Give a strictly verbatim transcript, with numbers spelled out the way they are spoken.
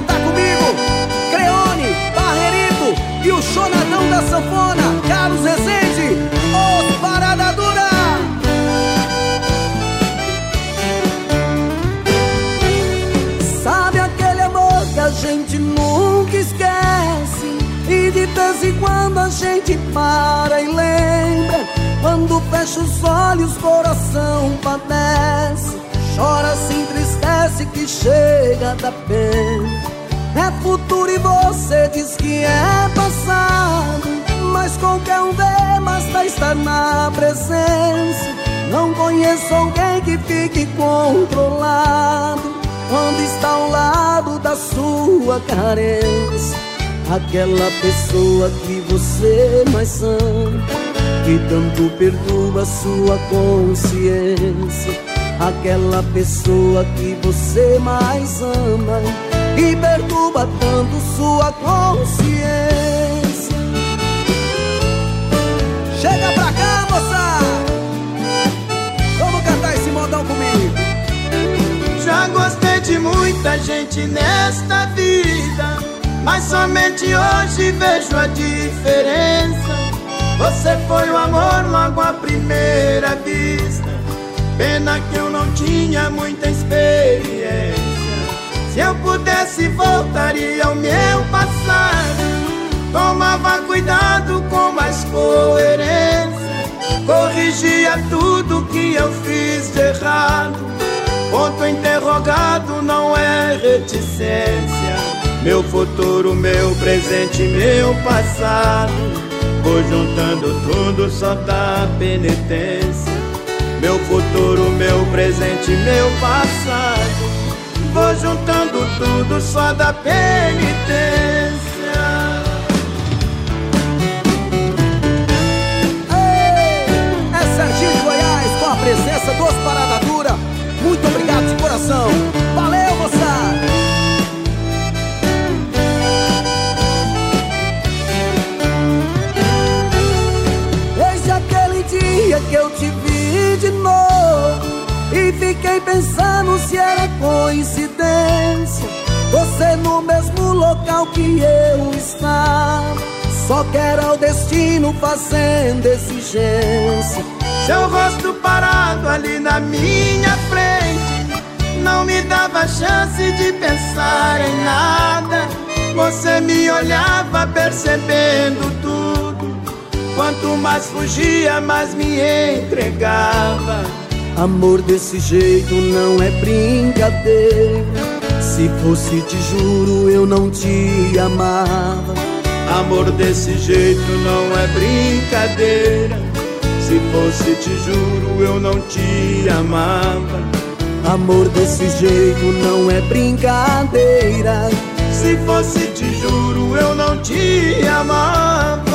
cantar comigo: Creone, Barrerito e o Chonadão da Sanfona, Carlos Rezende, os Parada Dura. Sabe aquele amor que a gente nunca esquece, e de vez em quando a gente para e lembra? Quando fecha os olhos, coração padece, chora, se entristece, que chega da pena. É futuro e você diz que é passado, mas qualquer um vê, basta estar na presença. Não conheço alguém que fique controlado quando está ao lado da sua carência. Aquela pessoa que você mais ama, que tanto perturba sua consciência. Aquela pessoa que você mais ama e perturba tanto sua consciência. Chega pra cá, moça! Vamos cantar esse modão comigo. Já gostei de muita gente nesta vida, mas somente hoje vejo a diferença. Você foi o amor logo à primeira vista, pena que eu não tinha muita experiência. Se eu pudesse voltaria ao meu passado, tomava cuidado com mais coerência, corrigia tudo que eu fiz de errado. Ponto interrogado não é reticência. Meu futuro, meu presente, meu passado, vou juntando tudo só da penitência. Meu futuro, meu presente, meu passado, vou juntando tudo só da penitência. Ei, é Serginho de Goiás com a presença dos Parada Dura. Muito obrigado de coração. Valeu, moçada! Que eu te vi de novo e fiquei pensando se era coincidência. Você no mesmo local que eu estava, só que era o destino fazendo exigência. Seu rosto parado ali na minha frente não me dava chance de pensar em nada. Você me olhava percebendo tudo, quanto mais fugia, mais me entregava. Amor desse jeito não é brincadeira, se fosse te juro eu não te amava. Amor desse jeito não é brincadeira, se fosse te juro eu não te amava. Amor desse jeito não é brincadeira, se fosse te juro eu não te amava.